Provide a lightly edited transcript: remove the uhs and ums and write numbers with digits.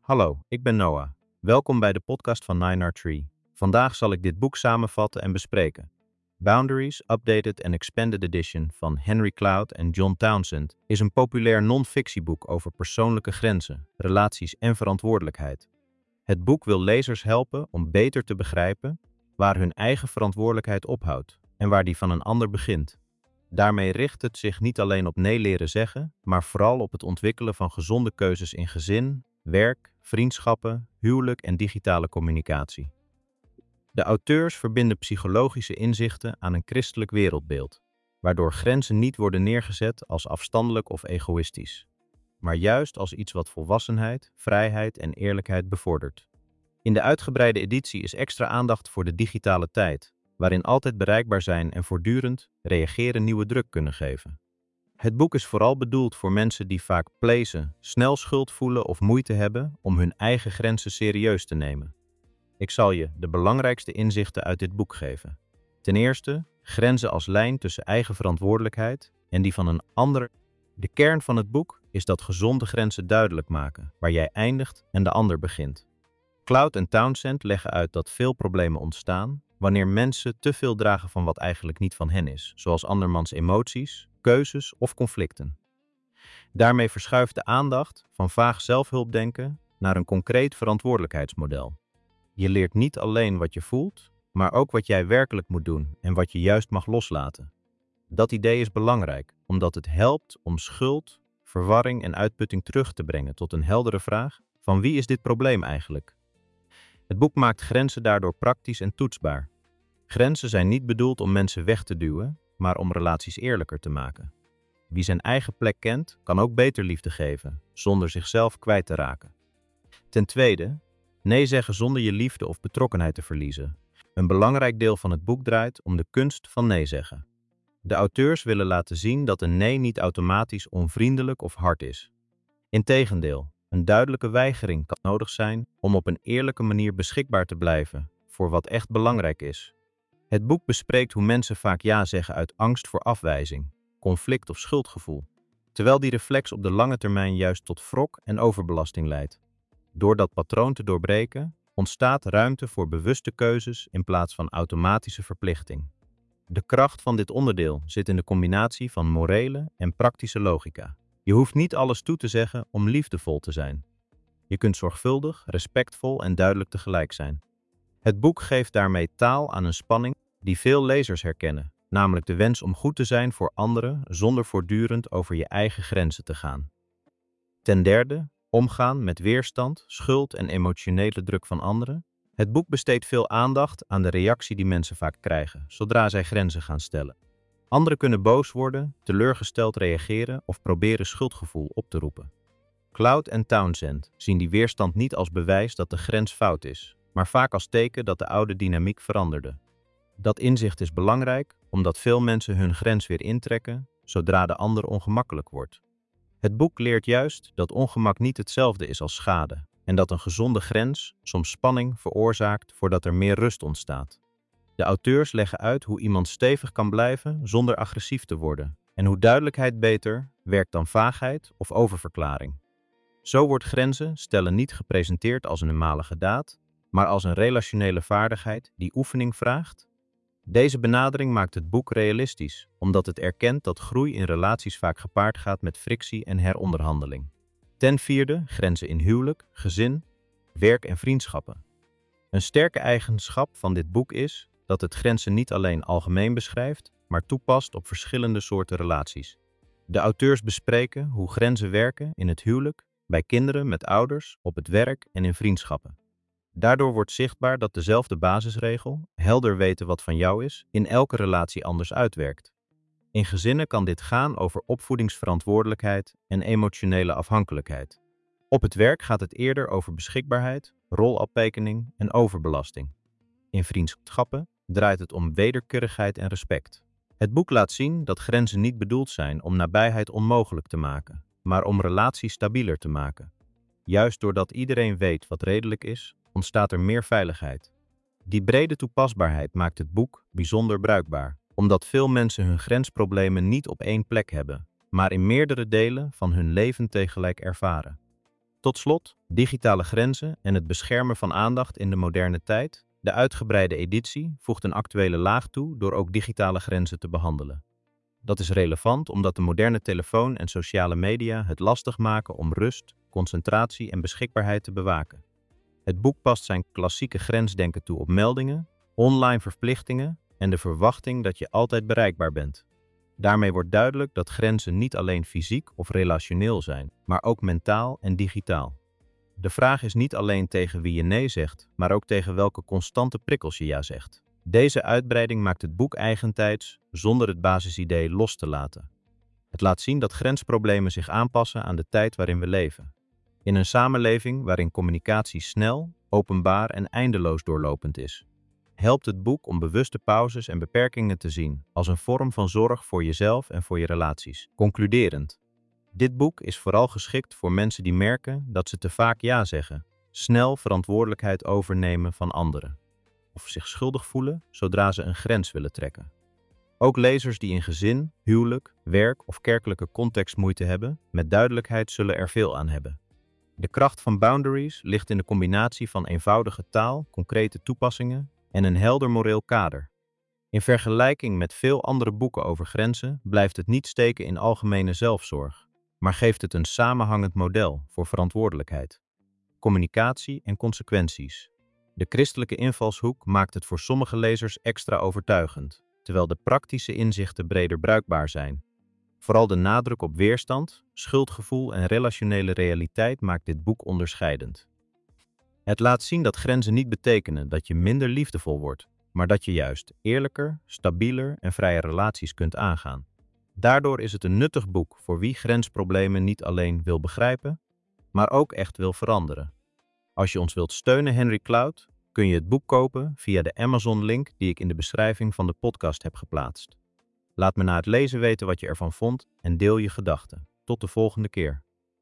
Hallo, ik ben Noah. Welkom bij de podcast van 9R3. Vandaag zal ik dit boek samenvatten en bespreken. Boundaries, Updated and Expanded Edition van Henry Cloud en John Townsend is een populair non-fictieboek over persoonlijke grenzen, relaties en verantwoordelijkheid. Het boek wil lezers helpen om beter te begrijpen waar hun eigen verantwoordelijkheid ophoudt en waar die van een ander begint. Daarmee richt het zich niet alleen op nee leren zeggen, maar vooral op het ontwikkelen van gezonde keuzes in gezin, werk, vriendschappen, huwelijk en digitale communicatie. De auteurs verbinden psychologische inzichten aan een christelijk wereldbeeld, waardoor grenzen niet worden neergezet als afstandelijk of egoïstisch, maar juist als iets wat volwassenheid, vrijheid en eerlijkheid bevordert. In de uitgebreide editie is extra aandacht voor de digitale tijd, waarin altijd bereikbaar zijn en voortdurend reageren nieuwe druk kunnen geven. Het boek is vooral bedoeld voor mensen die vaak pleasen, snel schuld voelen of moeite hebben om hun eigen grenzen serieus te nemen. Ik zal je de belangrijkste inzichten uit dit boek geven. Ten eerste, grenzen als lijn tussen eigen verantwoordelijkheid en die van een ander. De kern van het boek is dat gezonde grenzen duidelijk maken, waar jij eindigt en de ander begint. Cloud en Townsend leggen uit dat veel problemen ontstaan wanneer mensen te veel dragen van wat eigenlijk niet van hen is, zoals andermans emoties, keuzes of conflicten. Daarmee verschuift de aandacht van vaag zelfhulpdenken naar een concreet verantwoordelijkheidsmodel. Je leert niet alleen wat je voelt, maar ook wat jij werkelijk moet doen en wat je juist mag loslaten. Dat idee is belangrijk, omdat het helpt om schuld, verwarring en uitputting terug te brengen tot een heldere vraag: van wie is dit probleem eigenlijk? Het boek maakt grenzen daardoor praktisch en toetsbaar. Grenzen zijn niet bedoeld om mensen weg te duwen, maar om relaties eerlijker te maken. Wie zijn eigen plek kent, kan ook beter liefde geven, zonder zichzelf kwijt te raken. Ten tweede, nee zeggen zonder je liefde of betrokkenheid te verliezen. Een belangrijk deel van het boek draait om de kunst van nee zeggen. De auteurs willen laten zien dat een nee niet automatisch onvriendelijk of hard is. Integendeel, een duidelijke weigering kan nodig zijn om op een eerlijke manier beschikbaar te blijven voor wat echt belangrijk is. Het boek bespreekt hoe mensen vaak ja zeggen uit angst voor afwijzing, conflict of schuldgevoel, terwijl die reflex op de lange termijn juist tot wrok en overbelasting leidt. Door dat patroon te doorbreken, ontstaat ruimte voor bewuste keuzes in plaats van automatische verplichting. De kracht van dit onderdeel zit in de combinatie van morele en praktische logica. Je hoeft niet alles toe te zeggen om liefdevol te zijn. Je kunt zorgvuldig, respectvol en duidelijk tegelijk zijn. Het boek geeft daarmee taal aan een spanning die veel lezers herkennen, namelijk de wens om goed te zijn voor anderen zonder voortdurend over je eigen grenzen te gaan. Ten derde, omgaan met weerstand, schuld en emotionele druk van anderen. Het boek besteedt veel aandacht aan de reactie die mensen vaak krijgen, zodra zij grenzen gaan stellen. Anderen kunnen boos worden, teleurgesteld reageren of proberen schuldgevoel op te roepen. Cloud en Townsend zien die weerstand niet als bewijs dat de grens fout is, maar vaak als teken dat de oude dynamiek veranderde. Dat inzicht is belangrijk, omdat veel mensen hun grens weer intrekken, zodra de ander ongemakkelijk wordt. Het boek leert juist dat ongemak niet hetzelfde is als schade, en dat een gezonde grens soms spanning veroorzaakt voordat er meer rust ontstaat. De auteurs leggen uit hoe iemand stevig kan blijven zonder agressief te worden, en hoe duidelijkheid beter werkt dan vaagheid of oververklaring. Zo wordt grenzen stellen niet gepresenteerd als een eenmalige daad, maar als een relationele vaardigheid die oefening vraagt. Deze benadering maakt het boek realistisch, omdat het erkent dat groei in relaties vaak gepaard gaat met frictie en heronderhandeling. Ten vierde, grenzen in huwelijk, gezin, werk en vriendschappen. Een sterke eigenschap van dit boek is dat het grenzen niet alleen algemeen beschrijft, maar toepast op verschillende soorten relaties. De auteurs bespreken hoe grenzen werken in het huwelijk, bij kinderen met ouders, op het werk en in vriendschappen. Daardoor wordt zichtbaar dat dezelfde basisregel, helder weten wat van jou is, in elke relatie anders uitwerkt. In gezinnen kan dit gaan over opvoedingsverantwoordelijkheid en emotionele afhankelijkheid. Op het werk gaat het eerder over beschikbaarheid, rolafrekening en overbelasting. In vriendschappen draait het om wederkerigheid en respect. Het boek laat zien dat grenzen niet bedoeld zijn om nabijheid onmogelijk te maken, maar om relaties stabieler te maken. Juist doordat iedereen weet wat redelijk is, ontstaat er meer veiligheid. Die brede toepasbaarheid maakt het boek bijzonder bruikbaar, omdat veel mensen hun grensproblemen niet op één plek hebben, maar in meerdere delen van hun leven tegelijk ervaren. Tot slot, digitale grenzen en het beschermen van aandacht in de moderne tijd. De uitgebreide editie voegt een actuele laag toe door ook digitale grenzen te behandelen. Dat is relevant omdat de moderne telefoon en sociale media het lastig maken om rust, concentratie en beschikbaarheid te bewaken. Het boek past zijn klassieke grensdenken toe op meldingen, online verplichtingen en de verwachting dat je altijd bereikbaar bent. Daarmee wordt duidelijk dat grenzen niet alleen fysiek of relationeel zijn, maar ook mentaal en digitaal. De vraag is niet alleen tegen wie je nee zegt, maar ook tegen welke constante prikkels je ja zegt. Deze uitbreiding maakt het boek eigentijds, zonder het basisidee los te laten. Het laat zien dat grensproblemen zich aanpassen aan de tijd waarin we leven. In een samenleving waarin communicatie snel, openbaar en eindeloos doorlopend is, helpt het boek om bewuste pauzes en beperkingen te zien als een vorm van zorg voor jezelf en voor je relaties. Concluderend. Dit boek is vooral geschikt voor mensen die merken dat ze te vaak ja zeggen, snel verantwoordelijkheid overnemen van anderen, of zich schuldig voelen zodra ze een grens willen trekken. Ook lezers die in gezin, huwelijk, werk of kerkelijke context moeite hebben, met duidelijkheid zullen er veel aan hebben. De kracht van Boundaries ligt in de combinatie van eenvoudige taal, concrete toepassingen en een helder moreel kader. In vergelijking met veel andere boeken over grenzen blijft het niet steken in algemene zelfzorg, maar geeft het een samenhangend model voor verantwoordelijkheid, communicatie en consequenties. De christelijke invalshoek maakt het voor sommige lezers extra overtuigend, terwijl de praktische inzichten breder bruikbaar zijn. Vooral de nadruk op weerstand, schuldgevoel en relationele realiteit maakt dit boek onderscheidend. Het laat zien dat grenzen niet betekenen dat je minder liefdevol wordt, maar dat je juist eerlijker, stabieler en vrije relaties kunt aangaan. Daardoor is het een nuttig boek voor wie grensproblemen niet alleen wil begrijpen, maar ook echt wil veranderen. Als je ons wilt steunen, Henry Cloud, kun je het boek kopen via de Amazon-link die ik in de beschrijving van de podcast heb geplaatst. Laat me na het lezen weten wat je ervan vond en deel je gedachten. Tot de volgende keer.